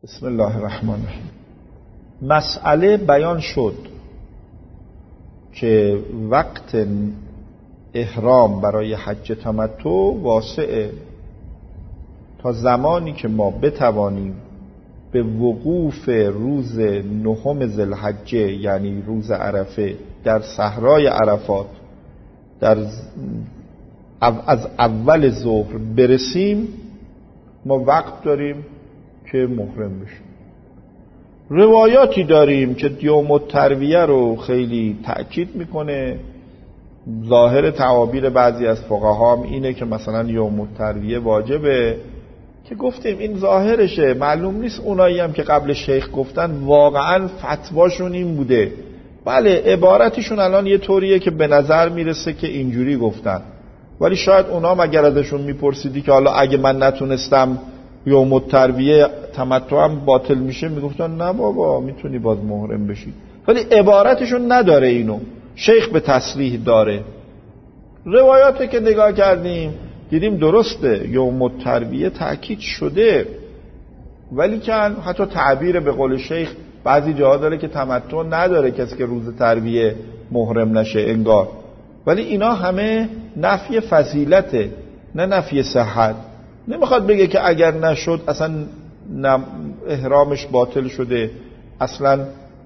بسم الله الرحمن الرحیم. مسئله بیان شد که وقت احرام برای حج تمتع واسعه تا زمانی که ما بتوانیم به وقوف روز 9 ذوالحجه یعنی روز عرفه در صحرای عرفات از اول ظهر برسیم، ما وقت داریم که محرم بشیم. روایاتی داریم که یوم الترویه رو خیلی تأکید میکنه. ظاهر تعابیر بعضی از فقها هم اینه که مثلا یوم الترویه واجبه، که گفتیم این ظاهرشه، معلوم نیست اونایی هم که قبل شیخ گفتن واقعا فتواشون این بوده. بله عبارتشون الان یه طوریه که به نظر میرسه که اینجوری گفتن، ولی شاید اونا اگر ازشون میپرسیدی که حالا اگه من نتونستم یوم الترویه تمتعم باطل میشه، میگفتن نه بابا میتونی باز محرم بشی، ولی عبارتشون نداره اینو. شیخ به تصریح داره. روایاتی که نگاه کردیم دیدیم درسته یوم الترویه تأکید شده، ولی که حتی تعبیر به قول شیخ بعضی جاها داره که تمتع نداره کسی که روز ترویه محرم نشه انگار، ولی اینا همه نفی فضیلته نه نفی صحت. نمیخواد بگه که اگر نشد اصلا احرامش باطل شده، اصلا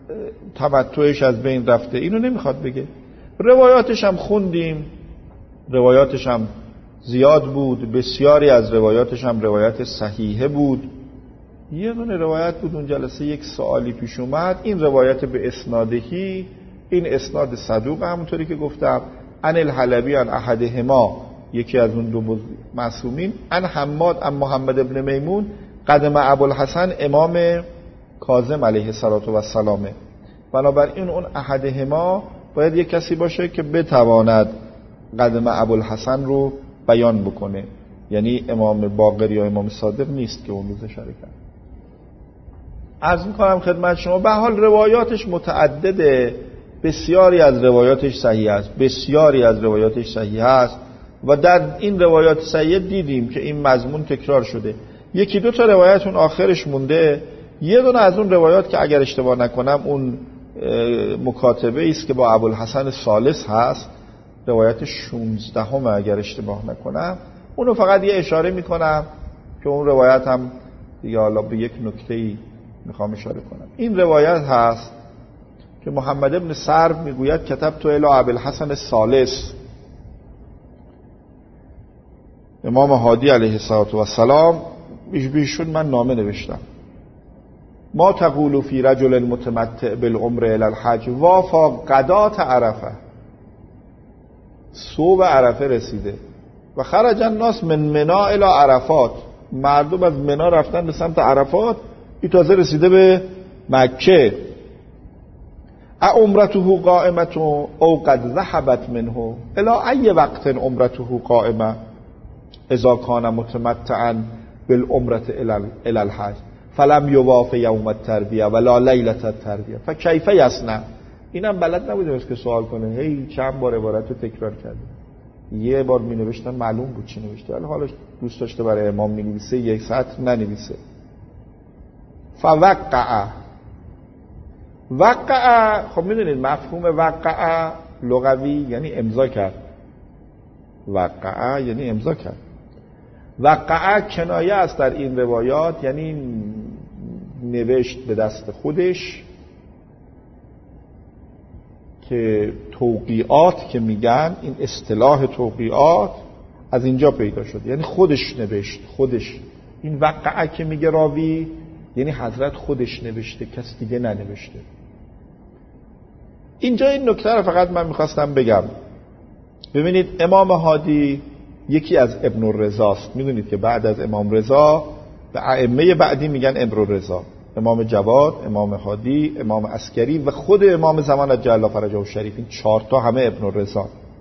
تمتعش از بین رفته، اینو نمیخواد بگه. روایاتش هم خوندیم، روایاتش هم زیاد بود، بسیاری از روایاتش هم روایات صحیحه بود. یه دونه روایت بود اون جلسه یک سوالی پیش اومد، این روایت به اسنادهی، این اسناد صدوق همونطوری که گفتم، عن الحلبی عن احدهما، یکی از اون دو معصومین، عن حماد عن محمد ابن میمون قدم ابوالحسن امام کاظم علیه السلام. بنابراین اون احدهما باید یک کسی باشه که بتواند قدم ابوالحسن رو بیان بکنه، یعنی امام باقر یا امام صادق نیست که اون روز اشاره کرد. عرض میکنم خدمت شما به حال روایاتش متعدده، بسیاری از روایاتش صحیح است، بسیاری از روایاتش صحیح است و در این روایات صحیح دیدیم که این مضمون تکرار شده. یکی دو تا روایت اون آخرش مونده. یه دونه از اون روایات که اگر اشتباه نکنم اون مکاتبه است که با ابوالحسن ثالث هست، روایت 16 اگر اشتباه نکنم، اونو فقط یه اشاره میکنم که اون روایت هم دیگه حالا به یک نکته‌ای میخوام اشاره کنم. این روایت هست که محمد ابن سرب میگوید کتبت الی ابوالحسن الثالث امام هادی علیه السلام، بیشون من نامه نوشتم. ما تقول فی رجل متمتع بالعمر الی الحج وافا غدات عرفه، صبح عرفه رسیده و خرج الناس من منی الی عرفات، مردم از منی رفتن به سمت عرفات، این تازه رسیده به مکه. عمرته قائمه او قد ذهبت منه الی ای وقت عمرته قائمه اذا کان متمتعا بالعمره الی الحج فلم یواف یوم الترویه ولا لیله الترویه فکیف یصنع. اینم بلد نبودم که سوال کنه، هی چند بار عبارت رو تکرار کرده. یه بار می نوشتن معلوم بود چی نوشته، ولی حالا دوست داشته برای امام می نویسه یک سطر ننویسه. وقع خب میدونید مفهوم وقع لغوی یعنی امضا کرد. وقع یعنی امضا کرد. وقع کنایه است در این روایات، یعنی نوشت به دست خودش، که توقیعات که میگن، این اصطلاح توقیعات از اینجا پیدا شد، یعنی خودش نوشت. خودش این وقعه که میگه راوی یعنی حضرت خودش نوشته، کس دیگه ننوشته. اینجا این نکته رو فقط من میخواستم بگم. ببینید امام هادی یکی از ابن الرضاست. میدونید که بعد از امام رضا به ائمه بعدی میگن ابن الرضا، امام جواد، امام هادی، امام عسکری و خود امام زمان عجل الله فرجه الشریف. این 4 تا همه ابن الرضا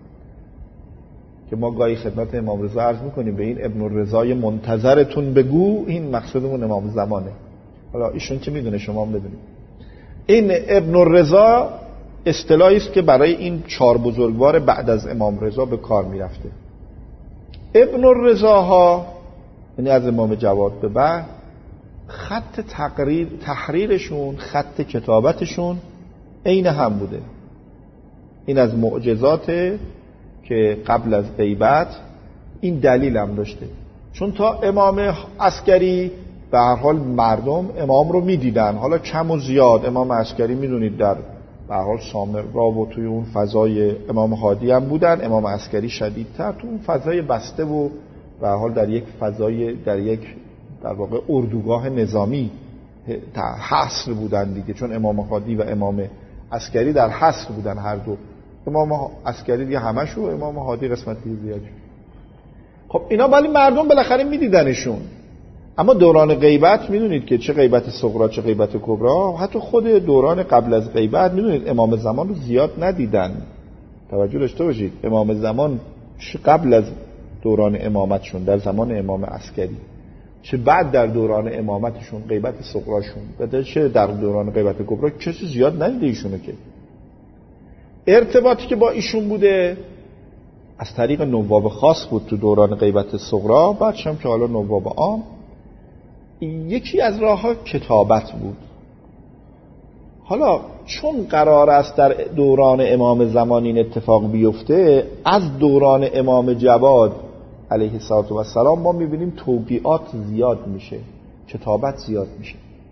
که ما گاهی خدمت امام رضا عرض میکنیم به این ابن الرضای منتظرتون بگو، این مقصودمون امام زمانه. حالا ایشون که میدونه شما هم بدونید. این ابن الرضا اصطلاحی است که برای این 4 بزرگوار بعد از امام رضا به کار میرفته. ابن الرضا ها یعنی از امام جواد به بعد خط تحریرشون، خط کتابتشون عین هم بوده. این از معجزاته که قبل از غیبت این دلیل هم داشته، چون تا امام عسکری به هر حال مردم امام رو میدیدن، حالا کم و زیاد. امام عسکری میدونید در به هر حال سامرا و توی اون فضای امام هادی هم بودن، امام عسکری شدیدتر تو اون فضای بسته و به هر حال در یک فضای، در یک در واقع اردوگاه نظامی حصر بودن دیگه، چون امام هادی و امام عسکری در حصر بودن هر دو. امام عسکری دیگه همش و امام هادی قسمتی زیادی. خب اینا ولی مردم بالاخره میدیدنشون. اما دوران غیبت میدونید که چه غیبت صغرا چه غیبت کبرا، حتی خود دوران قبل از غیبت میدونید امام زمان رو زیاد ندیدن. توجه داشته باشید، امام زمان قبل از دوران امامتشون در زمان امام عسکری، چه بعد در دوران امامتشون غیبت صغراشون و چه در دوران غیبت کبرا کسی زیاد ندیده ایشونو. که ارتباطی که با ایشون بوده از طریق نواب خاص بود تو دوران غیبت صغرا، بعدش هم که حالا نواب عام. یکی از راه‌ها کتابت بود. حالا چون قرار است در دوران امام زمان این اتفاق بیفته، از دوران امام جواد علیه السلام ما می‌بینیم توقیعات زیاد میشه، کتابت زیاد میشه.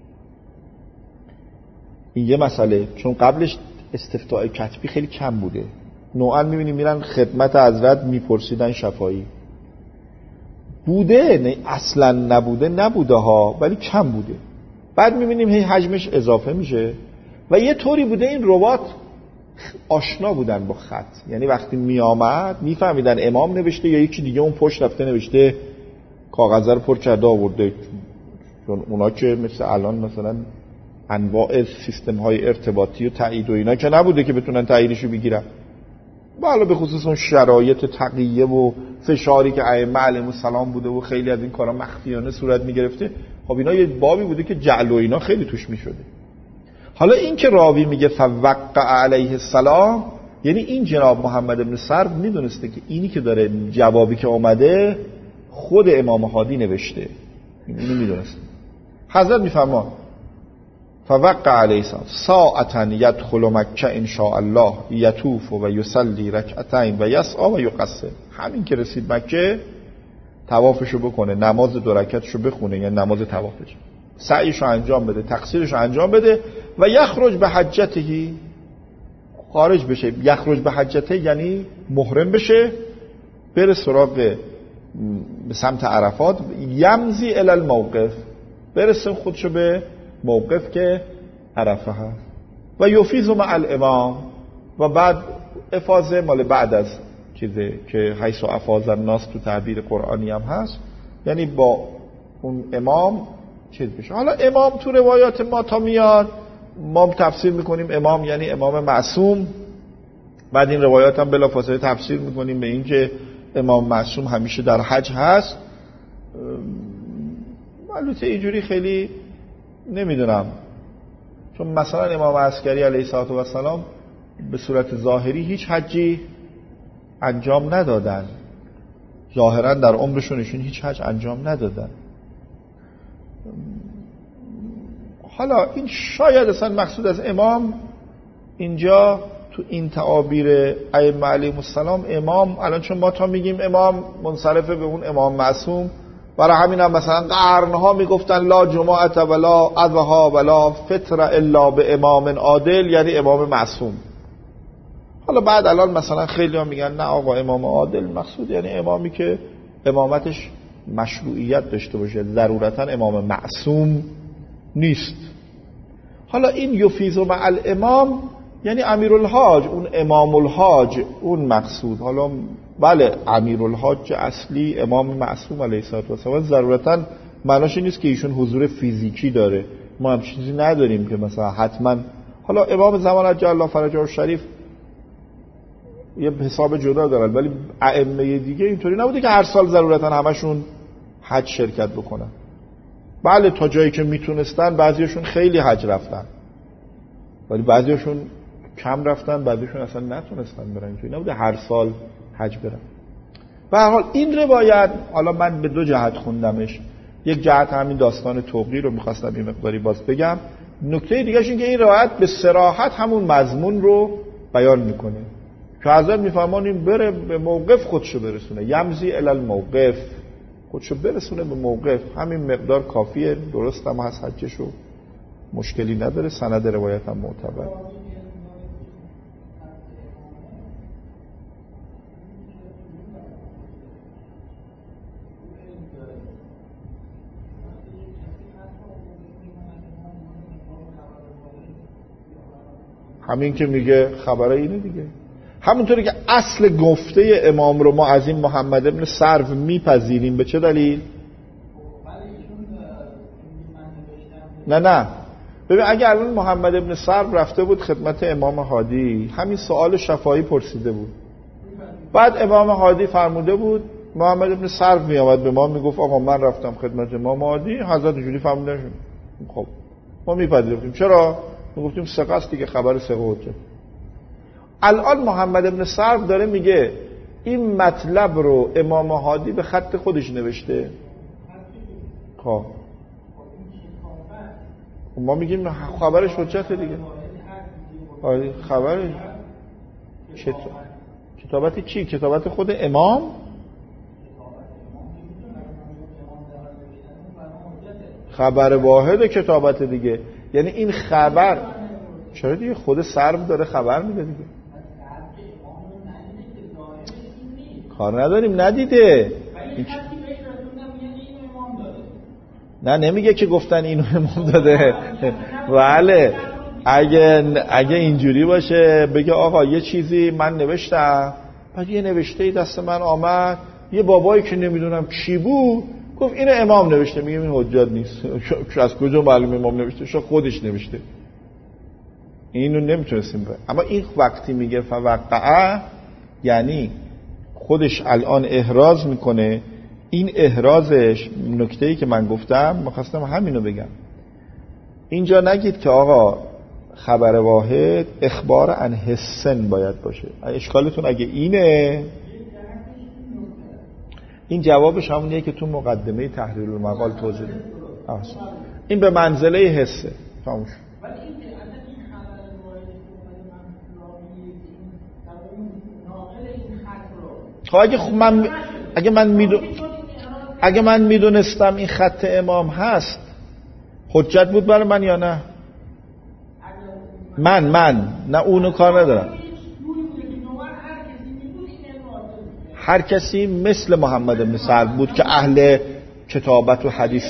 این یه مسئله، چون قبلش استفتاء کتبی خیلی کم بوده. نوعاً می‌بینیم میرن خدمت حضرت میپرسیدن شفاعی. بوده، نه اصلا نبوده ها، ولی کم بوده. بعد می‌بینیم هی حجمش اضافه میشه و یه طوری بوده این روات آشنا بودن با خط، یعنی وقتی میآمد میفهمیدن امام نوشته یا یکی دیگه اون پشت رفته نوشته، کاغذ رو پر کرده آورده. چون اونا که مثل الان مثلا انواع سیستم های ارتباطی و تایید و اینا که نبوده که بتونن تاییدشو بگیرن. بالا به خصوص اون شرایط تقیه و فشاری که ائمه علیهم السلام بوده و خیلی از این کارا مخفیانه صورت میگرفته. خب اینا یه بابی بوده که جعل و اینا خیلی توش میشده. حالا این که راوی میگه فوقع علیه السلام، یعنی این جناب محمد بن سرب میدونسته که اینی که داره جوابی که اومده خود امام هادی نوشته، اینو میدونسته. حضرت میفرما فوقع علیه السلام ساعتا یدخل مکه ان شاء الله یطوف و یصلی رکعتین و یسعی و یقصر. همین که رسید مکه طوافشو بکنه، نماز 2 رکعتشو بخونه، یعنی نماز طوافش، سعیشو انجام بده، تقصیرشو انجام بده و یخرج به حجتهی، خارج بشه. یخرج به حجته یعنی محرم بشه، بره سراغ به سمت عرفات، یمزی الی الموقف، برسه خودشو به موقف که عرفه هست و یفیض مع الامام، و بعد افاضه مال بعد از چیزه که حیث افاض الناس تو تعبیر قرآنی هم هست، یعنی با اون امام چیز بشه. حالا امام تو روایات ما تا میاد ما تفسیر میکنیم امام یعنی امام معصوم، بعد این روایات هم بلافاصله تفسیر میکنیم به این که امام معصوم همیشه در حج هست. البته اینجوری خیلی نمیدونم، چون مثلا امام عسکری علیه السلام به صورت ظاهری هیچ حجی انجام ندادن، ظاهرا در عمرشون ایشون هیچ حج انجام ندادن. حالا این شاید اصلا مقصود از امام اینجا تو این تعابیر ائمه علیهم السلام امام، الان چون ما تا میگیم امام منصرفه به اون امام معصوم، برای همین هم مثلا قرنها میگفتن لا جماعت ولا اضحی ولا فطر الا به امام عادل، یعنی امام معصوم. حالا بعد الان مثلا خیلی ها میگن نه آقا امام عادل مقصود یعنی امامی که امامتش مشروعیت داشته باشه، ضرورتا امام معصوم نیست. حالا این یفیض مع الامام یعنی امیرالحاج، اون امام الحاج اون مقصود. حالا بله امیرالحاج اصلی امام معصوم علیه السلام ضرورتا معناش نیست که ایشون حضور فیزیکی داره، ما هم چیزی نداریم که مثلا حتما. حالا امام زمان عجل الله فرجه الشریف یه حساب جدا دارن، ولی ائمه دیگه اینطوری نبوده که هر سال ضرورتا همشون حج شرکت بکنن. بله تا جایی که میتونستن بعضیشون خیلی حج رفتن، ولی بعضیشون کم رفتن، بعضیشون اصلا نتونستن برن، اینطوری نبوده هر سال حج برن. به هر حال این روایت حالا من به 2 جهت خوندمش. یک جهت همین داستان توقی رو میخواستم این مقداری باز بگم. نکته دیگه‌ش این که این روایت به صراحت همون مضمون رو بیان میکنه که حضرت میفرمانیم بره به موقف خودشو برسونه، یمزی الی الموقف، خودشو برسونه به موقف، همین مقدار کافیه. درست هم هست حجشو، مشکلی نداره، سند روایت هم معتبر. همین که میگه خبره اینه دیگه، همونطوری که اصل گفته امام رو ما از این محمد ابن سرو میپذیریم. به چه دلیل؟ نه ببین، اگه الان محمد ابن سرو رفته بود خدمت امام هادی، همین سوال شفاعی پرسیده بود، بعد امام هادی فرموده بود، محمد ابن سرو میآمد به ما میگفت آقا من رفتم خدمت امام هادی، حضرت جوری فرمودن، خب ما میپذیریم. چرا؟ میگفتیم ثقه است دیگه، خبر ثقه حجت. الان محمد ابن سرو داره میگه این مطلب رو امام هادی به خط خودش نوشته. خب ما میگیم خبرش حجته دیگه. خبرش کتابت چی؟ کتابت خود امام؟ خبر واحد کتابت دیگه، یعنی این خبر چرا دیگه خود سرو داره خبر میده دیگه. کار نداریم، ندیده. نه نمیگه که گفتن اینو امام داده. بله اگه اینجوری باشه بگه آقا یه چیزی من نوشتم، بعد یه نوشته دست من آمد، یه بابایی که نمیدونم کی بود گفت اینو امام نوشته، میگه این حجت نیست. از کجا معلوم امام نوشته؟ شاید خودش نوشته. اینو نمیتونستیم بگیم. اما این وقتی میگه فوقعه، یعنی خودش الان احراز میکنه. این احرازش، نکته‌ای که من گفتم میخواستم همینو بگم. اینجا نگید که آقا خبر واحد اخبار عن حسن باید باشه. اشکالتون اگه اینه، این جوابش همونیه که تو مقدمه تحریر المقال توضیح دادم. این به منزله حسه. تموم شد. اگه من میدونستم این خط امام هست، حجت بود برای من یا نه؟ من نه اونو کار ندارم. هر کسی مثل محمد بن سعد بود که اهل کتابت و حدیث.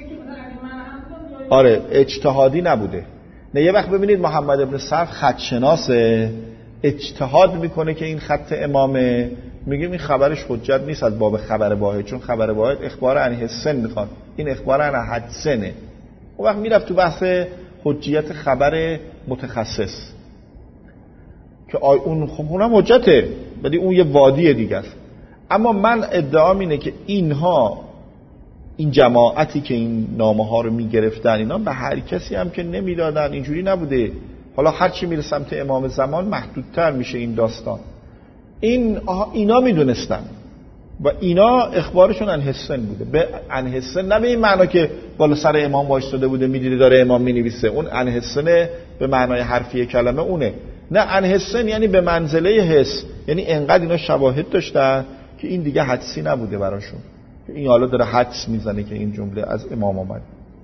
آره اجتهادی نبوده. نه یه وقت ببینید محمد بن سعد خط شناسه، اجتهاد میکنه که این خط امامه، میگیم این خبرش حجت نیست از باب خبر واحد، چون خبر واحد اخبار عن حسن میخواد، این اخبار عن حدسنه. اون وقت میرفت تو بحث حجیت خبر متخصص که اون خب اونم حجته، ولی اون یه وادی دیگه است. اما من ادعام اینه که اینها، این جماعتی که این نامه ها رو میگرفتن، اینا به هر کسی هم که نمیدادن، اینجوری نبوده. حالا هر چی میره سمت امام زمان محدودتر میشه این داستان. اینا میدونستن و اینا اخبارشون عن حسن بوده. به عن حسن نه به این معنا که بالا سر امام وایساده بوده میدیده داره امام مینویسه، اون عن حسن به معنای حرفی کلمه اونه. نه عن حسن یعنی به منزله حس، یعنی انقدر اینا شواهد داشتن که این دیگه حدسی نبوده براشون، این حالا داره حدس میزنه که این جمله از امام آمد.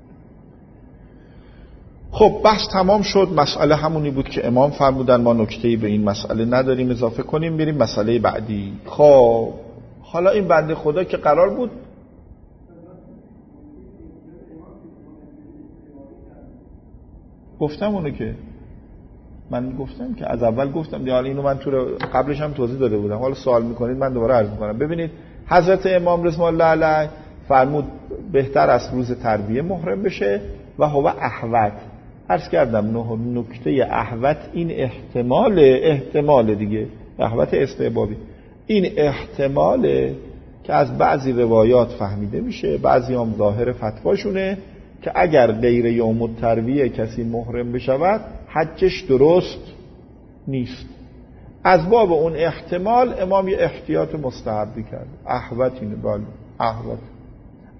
خب بحث تمام شد. مسئله همونی بود که امام فرمودن، ما نکته‌ای به این مسئله نداریم اضافه کنیم، بریم مسئله بعدی. خب حالا این بنده خدا که قرار بود گفتم اونو که من گفتم که از اول گفتم دیگه، حالا اینو من تو قبلش هم توضیح داده بودم، حالا سوال میکنید من دوباره عرض میکنم. ببینید حضرت امام رضوان الله علیه فرمود بهتر است روز ترویه محرم بشه و هو احوط. عرض کردم نکته احوط این احتمال دیگه، احوط استحبابی، این احتماله که از بعضی روایات فهمیده میشه، بعضی هم ظاهر فتواشونه که اگر غیر یوم الترویه کسی محرم بشود حجش درست نیست. از باب اون احتمال امام یه احتیاط مستحبی کرد. احوط اینه، بله احوط.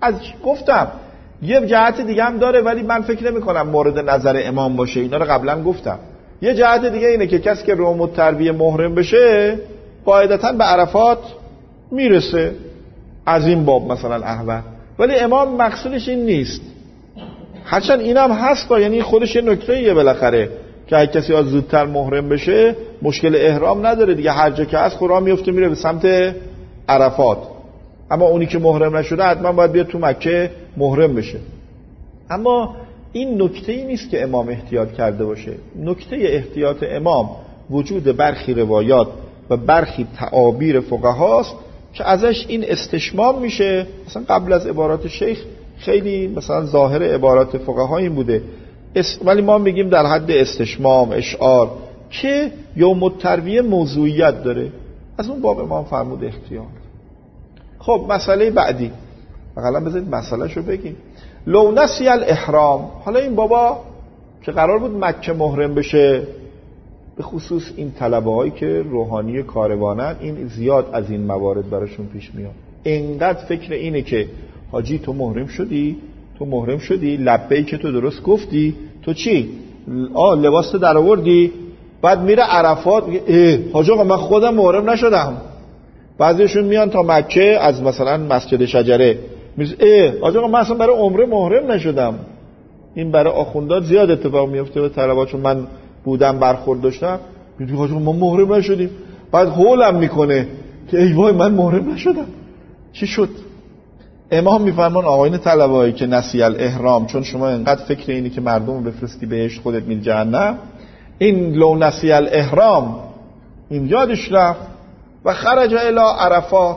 از گفتم یه جهت دیگه هم داره، ولی من فکر نمی کنم مورد نظر امام باشه، اینا رو قبلا گفتم. یه جهت دیگه اینه که کسی که روم الترویه محرم بشه قاعدتاً به عرفات میرسه از این باب مثلا احول، ولی امام مقصودش این نیست. هرچند اینم هست، یعنی خودش یه نکته‌ایه بالاخره که اگه کسی از زودتر محرم بشه مشکل احرام نداره دیگه، هر جا که از خورا میفته میره به سمت عرفات. اما اونی که محرم نشده حتما باید بیاد تو مکه محرم بشه. اما این نکته‌ای نیست که امام احتیاط کرده باشه. نکته احتیاط امام وجود برخی روایات و برخی تعابیر فقهاست که ازش این استشمام میشه. مثلا قبل از عبارات شیخ خیلی مثلا ظاهر عبارات فقها این بوده، ولی ما میگیم در حد استشمام، اشعار که یوم الترویه موضوعیت داره. از اون باب امام فرمود احتیاط. خب مسئله بعدی، حالا بذارید مسئله‌شو بگیم. لو نسی الاحرام، حالا این بابا که قرار بود مکه محرم بشه، به خصوص این طلبه‌هایی که روحانی کاروانن، این زیاد از این موارد براشون پیش میاد. اینقدر فکر اینه که حاجی تو محرم شدی، لبیک تو درست گفتی، تو چی؟ لباس در آوردی، بعد میره عرفات میگه حاجی آقا من خودم محرم نشدم. بعضیشون میان تا مکه از مثلا مسجد شجره میگه حاجی آقا من اصلا برای عمره محرم نشدم. این برای آخوندات زیاد اتفاق میفته به طلبه‌هاشون، من بودم برخورد داشتم، میگه حاجی ما محرم نشدیم، بعد هولم میکنه که ای وای من محرم نشدم. چی شد؟ امام میفرمان آقایون طلبه‌ای که نسی الاحرام، چون شما انقدر فکر اینی که مردم رو بفرستی بهشت خودت میری جهنم، این لو نسی الاحرام این یادش رفت و خرج الی عرفات،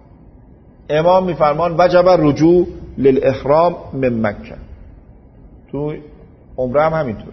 امام میفرمان وجب رجوع للاحرام من مکه. تو عمره هم همینطور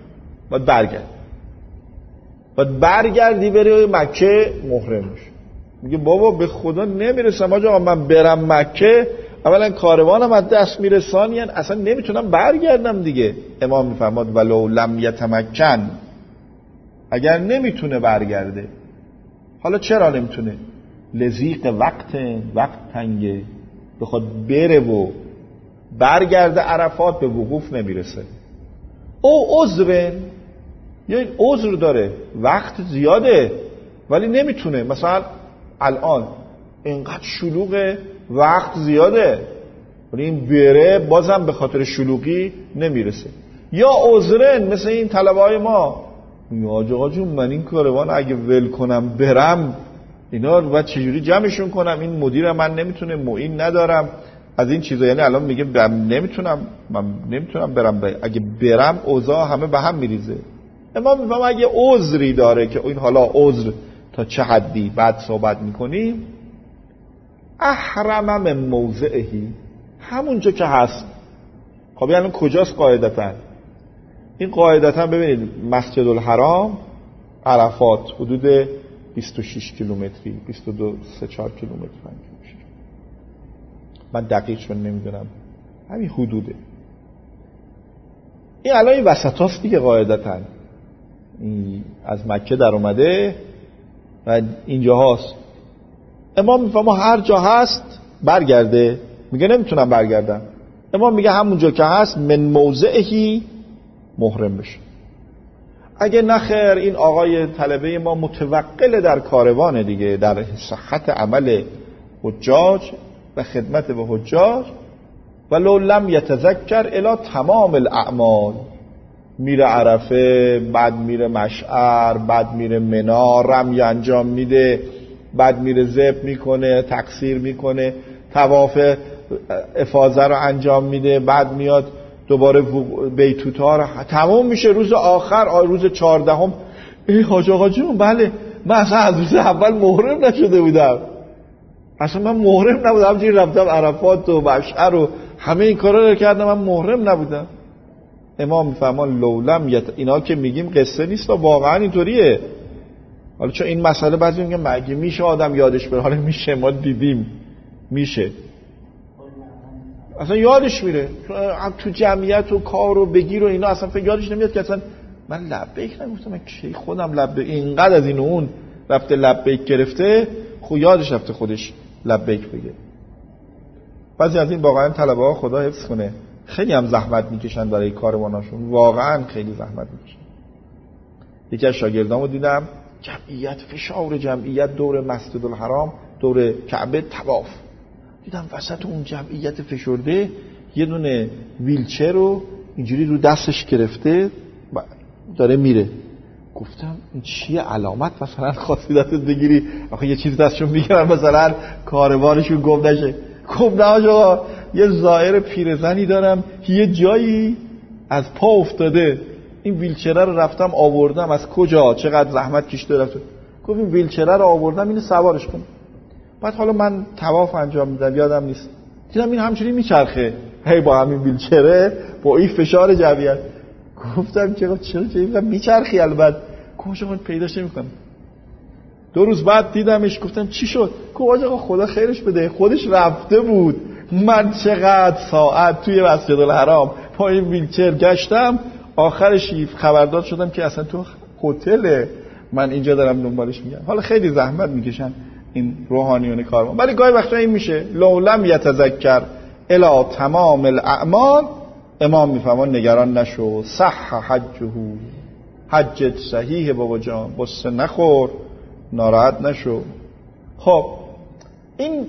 باید برگردی بری مکه محرم بشی. میگه بابا به خدا نمیرسم آقا من برم مکه، اولا کاروانم از دست میرسانین، اصلا نمیتونم برگردم دیگه. امام میفرماد ولو لم یتمکن، اگر نمیتونه برگرده. حالا چرا نمیتونه؟ لذیق وقت تنگه، بخواد بره و برگرده عرفات به وقوف نمیرسه. او عذره، یا عذر داره، وقت زیاده ولی نمیتونه. مثلا الان اینقدر شلوغه، وقت زیاده ولی این بره بازم به خاطر شلوغی نمیرسه. یا عذرن مثل این طلبه‌های ما، آقا جون من این کاروان اگه ول کنم برم اینا رو بعد چجوری جمعشون کنم، این مدیر من نمیتونه، معین ندارم، از این چیزا. یعنی الان میگه من نمیتونم برم، اگه برم اوضاع همه به هم میریزه. امام میفهمه اگه عذری داره که این حالا عذر تا چه حدی بعد صحبت میکنیم، احرم من موضعهی، همونجا که هست. خب یعنی کجاست قاعدتاً؟ این قاعدتاً ببینید مسجد الحرام عرفات حدود 26 کیلومتری، 22-4 کیلومتر میشه. من دقیق شون نمیدونم، همین حدوده. این الان این وسط هاست دیگه قاعدتاً. از مکه در اومده و اینجا هاست. امام میفهمه هر جا هست برگرده، میگه نمیتونم برگردم. امام میگه همونجا که هست من موضعهی محرم بشه. اگه نخیر این آقای طلبه ما متوقل در کاروان دیگه، در صحت عمل حجاج و خدمت به حجاج، ولو لم یتذکر الی تمام الاعمال، میره عرفه، بعد میره مشعر، بعد میره منا، رمی انجام میده، بعد میره ذبح میکنه، تقصیر میکنه، طواف افاضه رو انجام میده، بعد میاد دوباره بیتوتا رو تمام میشه. روز آخر روز 14 حاج آقا جون بله من اصلا از روز اول محرم نشده بودم، اصلا من محرم نبودم، همچنین رفتم عرفات و مشعر و همه این کارا رو کردم، من محرم نبودم. امام میفهمان لولم اینا که میگیم قصه نیست، واقعا اینطوریه. حالا چون این مسئله بعضی میگن مگه میشه آدم یادش بره؟ حالا میشه، ما دیدیم میشه، اصلا یادش میره تو جمعیت و کار و بگیر و اینا، اصلا فکر یادش نمیاد که اصلا من لبیک نگفتم، من کی خودم لبیک، اینقدر از این و اون رفته لبیک گرفته، خود یادش رفته خودش لبیک بگه. بعضی از این واقعا طلبه ها خدا حفظ کنه خیلی هم زحمت میکشن برای کارواناشون، واقعا خیلی زحمت میکشن. یکی از شاگردامو دیدم جمعیت، فشار جمعیت دور مسجد الحرام، دور کعبه طواف، دیدم وسط اون جمعیت فشرده یه دونه ویلچر رو اینجوری رو دستش گرفته داره میره. گفتم این چیه؟ علامت مثلا خواستی دستت بگیری آخه یه چیزی دستشون میگیرن مثلا کاروانشون گم نشه. گفت نه آقا یه زائر پیرزنی دارم یه جایی از پا افتاده، این ویلچره رو رفتم آوردم. از کجا؟ چقدر زحمت کشیده رفته. گفت این ویلچره رو آوردم اینو سوارش کنم. بعد حالا من طواف انجام میدم یادم نیست دیدم این همچنین میچرخه هی با همین ویلچره با این فشار جمعیت. گفتم چرا اینقدر میچرخی؟ البته گفتم من پیداش نمیکنم. 2 روز بعد دیدمش گفتم چی شد؟ گفت آقا خدا خیرش بده خودش رفته بود، من چقدر ساعت توی مسجد الحرام با این ویلچر گشتم، آخرش خبردار شدم که اصلا تو هتله، من اینجا دارم دنبالش میگم. حالا خیلی زحمت میکشن این روحانیون کاروان، ولی گاهی وقتا این میشه لو لم یتذکر الی تمام الاعمال، امام میفهمن نگران نشو، صح حجه، حجت صحیح بابا جان، قصه نخور، ناراحت نشو. خب این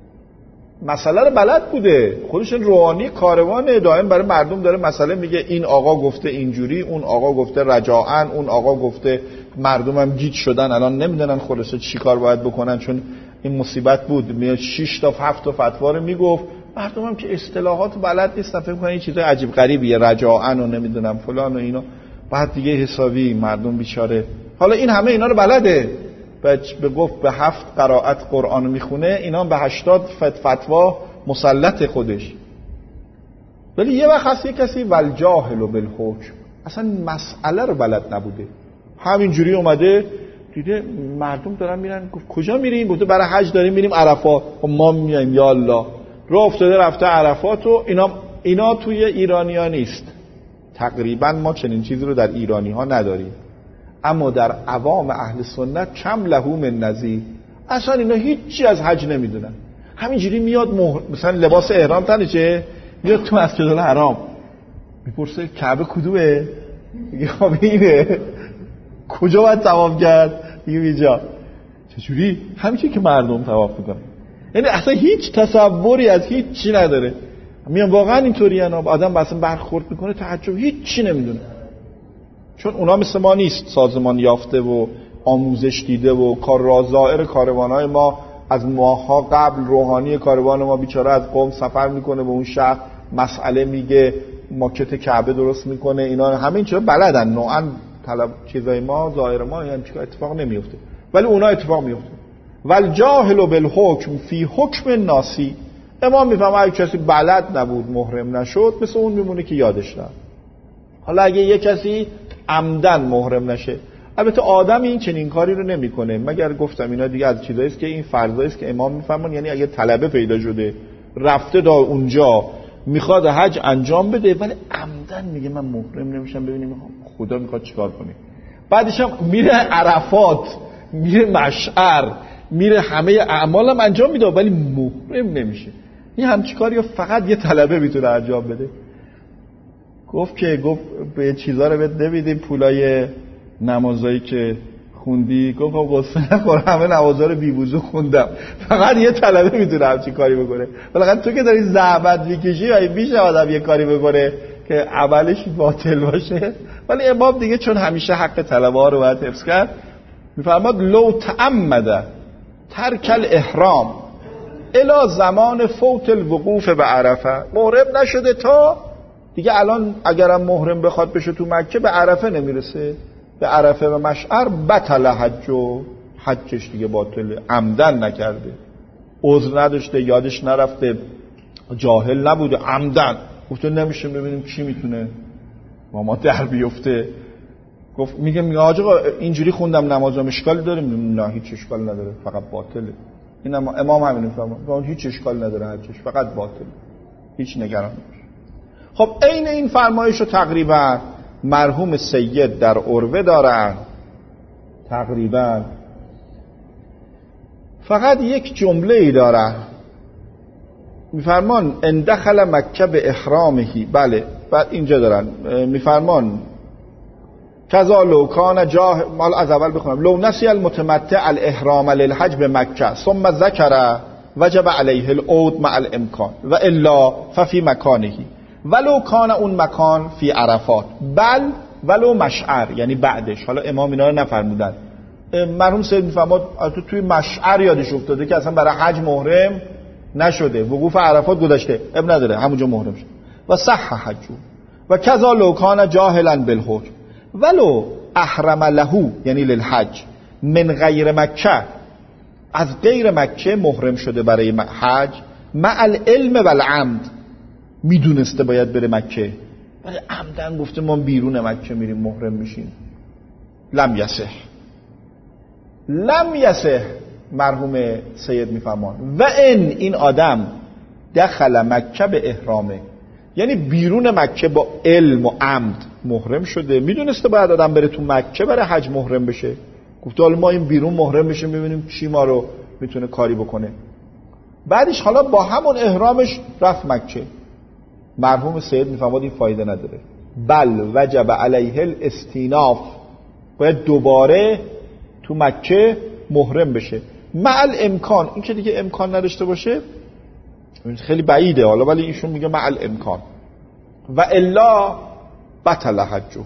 مسئله رو بلد بوده، خودش روحانی کاروانه، دائم برای مردم داره مسئله میگه، این آقا گفته اینجوری، اون آقا گفته رجاعن، اون آقا گفته، مردم هم گیج شدن الان نمیدونن خلاصه چی کار باید بکنن، چون این مصیبت بود، میاد 6 تا 7 تا فتوا رو میگفت، مردم هم که اصطلاحات بلد نیستن، فکر میکنن این چیزای عجیب غریبیه، رجاعن و نمیدونم فلان و اینا، بعد دیگه حسابی مردم بیچاره. حالا این همه اینا رو بلده، به گفت به 7 قرائت قرآن میخونه، اینا به 80 فتوا مسلط خودش. ولی یه وقت هست یه کسی والجاهل بالحکم، اصلا مسئله رو بلد نبوده، همینجوری اومده دیده مردم دارن میرن، گفت کجا میریم؟ گفته برای حج داریم میریم عرفات. خب ما میایم یا الله، راه افتاده رفته عرفات. و اینا توی ایرانی‌ها نیست، تقریبا ما چنین چیزی رو در ایرانی ها نداریم، اما در عوام اهل سنت کم له من نظیر، اصلا اینا هیچی از حج نمیدونن، همینجوری میاد مثلا لباس احرام تنشه، میاد تو مسجد الحرام میپرسه کعبه کدومه؟ میگه خب اینه. کجا باید طواف کرد؟ میگه اینجا. چجوری؟ همینجوری که مردم طواف میکنن، یعنی اصلا هیچ تصوری از هیچ چی نداره. میان واقعا اینطوری انا آدم مثلا برخورد میکنه تعجب، هیچ چی نمیدونه، چون اونا مثل ما نیست، سازمان یافته و آموزش دیده و ظاهر کاروانای ما از ماه‌ها قبل، روحانی کاروان ما بیچاره از قم سفر میکنه به اون شهر، مسئله میگه، ماکت کعبه درست میکنه، اینا همین چرا بلدن، نوعا طلب چیزای ما ظاهر ما یعنی چیکار اتفاق نمیفته، ولی اونا اتفاق میفته. والجاهل بالحکم فی حکم الناسی، امام میفهمه اگه کسی بلد نبود محرم نشد مثل اون میمونه که یادش رفت. حالا اگه یه کسی عمدن محرم نشه، البته آدم این چنین کاری رو نمیکنه، مگر گفتم اینا دیگه از چیزایی است که این فرضایی است که امام میفهمن، یعنی اگه طلبه پیدا شده رفته تا اونجا میخواد حج انجام بده ولی عمدن میگه من محرم نمیشم، ببینیم خدا میخواد چیکار کنه، بعدش هم میره عرفات، میره مشعر، میره همه اعمالم انجام میده ولی محرم نمیشه. این همچین کاری فقط یه طلبه میتونه انجام بده. گفت به چیزا رو بهت نمیدیم، پولای نمازایی که خوندی، گفت قصه نخور، همه نمازا رو بی وضو خوندم، فقط یه طلبه میتونه همچین کاری بکنه. بالاخره تو که داری زحمت میکشی و میشه آدم یه کاری بکنه که عملش باطل باشه. ولی امام دیگه چون همیشه حق طلبه ها رو باید حفظ کرد، میفرماد لو تعمد ترک الاحرام الی زمان فوت الوقوف به عرفه، محرم نشده تا دیگه الان اگرم محرم بخواد بشه تو مکه به عرفه نمیرسه، به عرفه و مشعر، بطل حجش دیگه باطله، عمدن نکرده، عذر نداشته، یادش نرفته، جاهل نبوده، عمدن گفته نمیشه، ببینیم کی میتونه با ما در بیفته. گفت میگه آقا اینجوری خوندم نمازم اشکالی داره؟ نه هیچ اشکال نداره، فقط باطله. این امام همین میفهمه، هیچ اشکال نداره حجش، فقط باطله، هیچ نگران نباش. خب عین این فرمایشو تقریبا مرحوم سید در عروه دارن، تقریبا فقط یک جمله ای دارن، میفرمان ان دخل مکه به احرامهی، بله بعد اینجا دارن میفرمان کذا لو کان جاه، مال از اول بخونم، لو نسی المتمتع الاحرام للحج به مکه ثم ذکر وجب علیه العود مع الامکان و الا ففی مکانه ولو کان اون مکان فی عرفات بل ولو مشعر، یعنی بعدش. حالا امام اینا رو نفرمودن، مرحوم سید میفرماد توی مشعر یادش افتاده که اصلا برای حج محرم نشده، وقوف عرفات گذشته، اب نداره همونجا محرم شد. و صح حجو و کذا لو کان جاهلا بالحکم ولو احرم له، یعنی للحج من غیر مکه، از غیر مکه محرم شده برای حج، مع العلم والعمد، میدونسته باید بره مکه ولی عمدن گفته ما بیرون مکه میریم محرم میشیم، لم یصح. مرحوم سید میفهمان و این آدم دخل مکه به احرامه، یعنی بیرون مکه با علم و عمد محرم شده، میدونسته باید آدم بره تو مکه برای حج محرم بشه، گفته حالا ما این بیرون محرم بشیم ببینیم چی ما رو میتونه کاری بکنه، بعدش حالا با همون احرامش رفت مکه. مرحوم سید میفهماد این فایده نداره، بل وجب علیه الاستیناف، باید دوباره تو مکه محرم بشه، مع الامکان، این که دیگه امکان نداشته باشه خیلی بعیده حالا، ولی ایشون میگه مع الامکان و الا بطل حجه،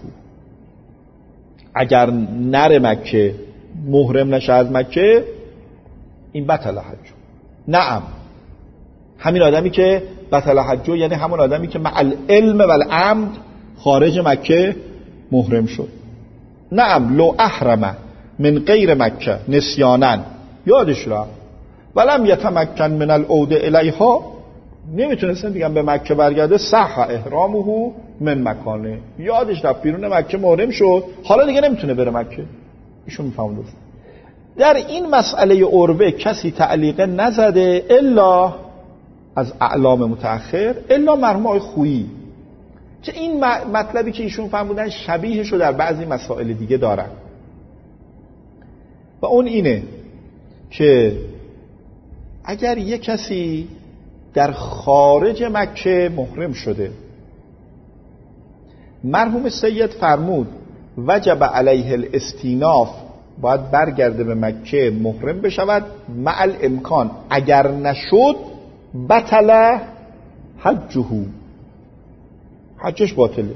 اگر نره مکه محرم نشه از مکه این بطل حجه. نعم، همین آدمی که بطل حجه یعنی همون آدمی که مع العلم والعمد خارج مکه محرم شد. نعم لو احرم من غیر مکه نسیانن، یادش رفت، ولم یتمکن من العود الیها، نمیتونستن دیگه به مکه برگرده، صح احرامه من مکانه، یادش رفت بیرون مکه محرم شد، حالا دیگه نمیتونه بره مکه. ایشون میفهمونه در این مسئله عربه کسی تعلیقه نزده الا از اعلام متأخر، الا مرحوم آقای خویی، که این مطلبی که ایشون فهمیدن شبیهشو در بعضی مسائل دیگه دارن و اون اینه که اگر یک کسی در خارج مکه محرم شده، مرحوم سید فرمود وجب علیه الاستیناف، باید برگرده به مکه محرم بشود، مع الامکان، اگر نشد بطل حجه، حجش باطله.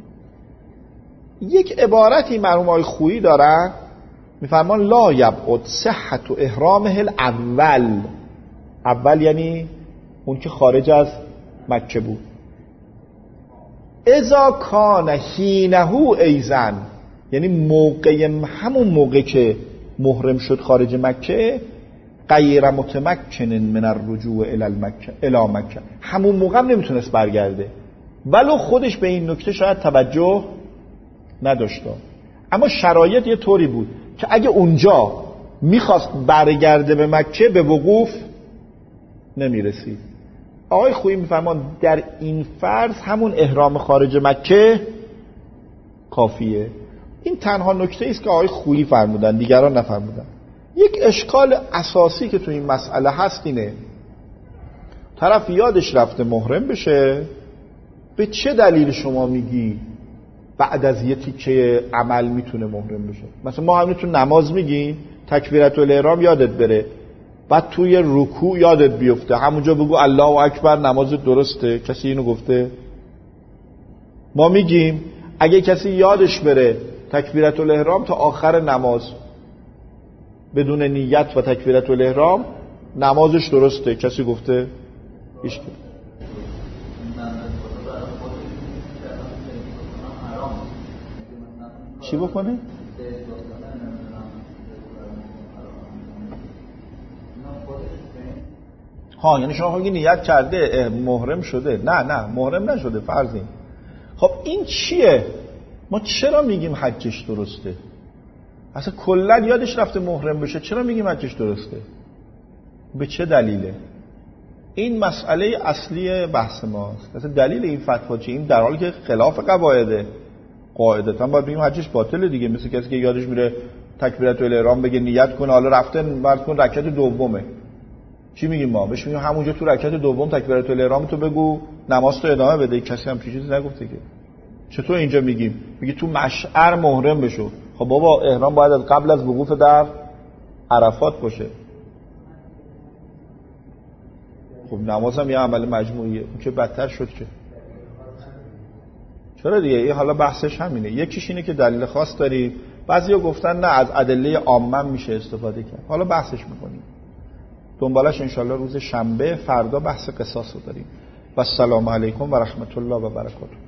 یک عبارتی مرحوم آقای خویی دارن میفرمان لا یبعد صحت احرامه الاول، اول یعنی اون که خارج از مکه بود، اذا کان حینه ایزن، یعنی همون موقع که محرم شد خارج مکه، غیر متمکن من الرجوع الی مکه، همون موقع هم نمیتونست برگرده، ولو خودش به این نکته شاید توجه نداشته، اما شرایط یه طوری بود که اگه اونجا میخواست برگرده به مکه به وقوف نمیرسید. آقای خویی میفرمان در این فرض همون احرام خارج مکه کافیه. این تنها نکته است که آقای خویی فرمودن، دیگران نفرمودن. یک اشکال اساسی که تو این مسئله هست اینه، طرف یادش رفته محرم بشه، به چه دلیل شما میگی بعد از یه تیکه عمل میتونه محرم بشه؟ مثلا ما همین تو نماز میگیم تکبیرت الاحرام یادت بره، بعد توی رکوع یادت بیفته، همونجا بگو الله اکبر، نمازت درسته. کسی اینو گفته؟ ما میگیم اگه کسی یادش بره تکبیرت الاحرام تا آخر نماز بدون نیت و تکبیرت الاحرام نمازش درسته. کسی گفته؟ هیچ. چی بکنه؟ ها، یعنی شما میگی نیت کرده محرم شده. نه محرم نشده فرضیم. خب این چیه؟ ما چرا میگیم حجش درسته؟ اصلا کلا یادش رفته محرم بشه، چرا میگیم حجش درسته؟ به چه دلیله؟ این مسئله اصلی بحث ماست. اصلا دلیل این فتوا چیه؟ این در حالی که خلاف قواعده، قاعدتا باید بگیم حجش باطله دیگه. مثل کسی که یادش میره تکبیرت الاحرام بگه نیت کنه، حالا رفته بعد کن رکعت دومه، چی میگیم ما؟ بهش میگیم همونجا تو رکعت دوم تکبیرات الاحرام تو بگو، نماز تو ادامه بده. کسی هم چیزی نگفته که. چطور اینجا میگیم؟ میگه تو مشعر محرم بشو. خب بابا احرام باید از قبل از وقوف در عرفات باشه. خب نماز هم یه عمل مجموعیه، اون که بدتر شد که. چرا دیگه؟ این حالا بحثش همینه. یکیش اینه که دلیل خاص داریم، بعضیا گفتن نه از ادله عامه میشه استفاده کرد. حالا بحثش میکنیم. دنبالش انشالله روز شنبه فردا بحث قصاص رو داریم. و السلام علیکم و رحمت الله و برکاته.